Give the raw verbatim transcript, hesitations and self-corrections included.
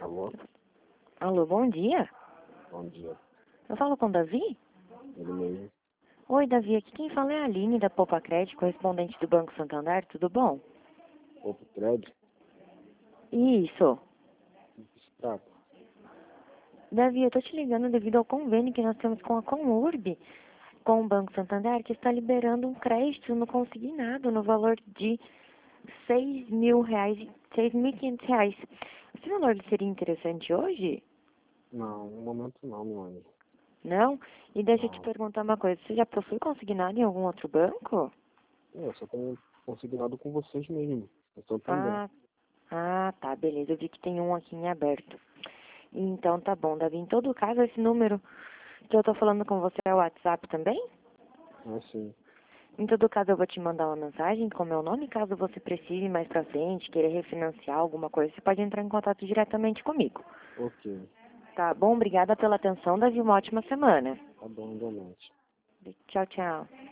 Alô? Alô, bom dia. Bom dia. Eu falo com o Davi? Ele mesmo? Oi, Davi, aqui quem fala é a Aline, da Poupa Crédito, correspondente do Banco Santander, tudo bom? Pouco crédito? Isso. Trata. Davi, eu tô te ligando devido ao convênio que nós temos com a Comurb, com o Banco Santander, que está liberando um crédito no consignado no valor de seis mil reais, seis mil e quinhentos reais. Esse valor seria interessante hoje? Não, no momento não, meu amigo. Não? E deixa eu te Não. perguntar uma coisa, você já possui consignado em algum outro banco? Eu só tenho consignado com vocês mesmo. Eu sou também. Ah, ah, tá, beleza. Eu vi que tem um aqui em aberto. Então tá bom, Davi. Em todo caso, esse número que eu tô falando com você é o WhatsApp também? Assim. Em todo caso, eu vou te mandar uma mensagem com meu nome. Caso você precise mais pra frente, querer refinanciar alguma coisa, você pode entrar em contato diretamente comigo. Ok. Tá bom? Obrigada pela atenção, Davi. Uma ótima semana. Tá bom, igualmente. Tchau, tchau.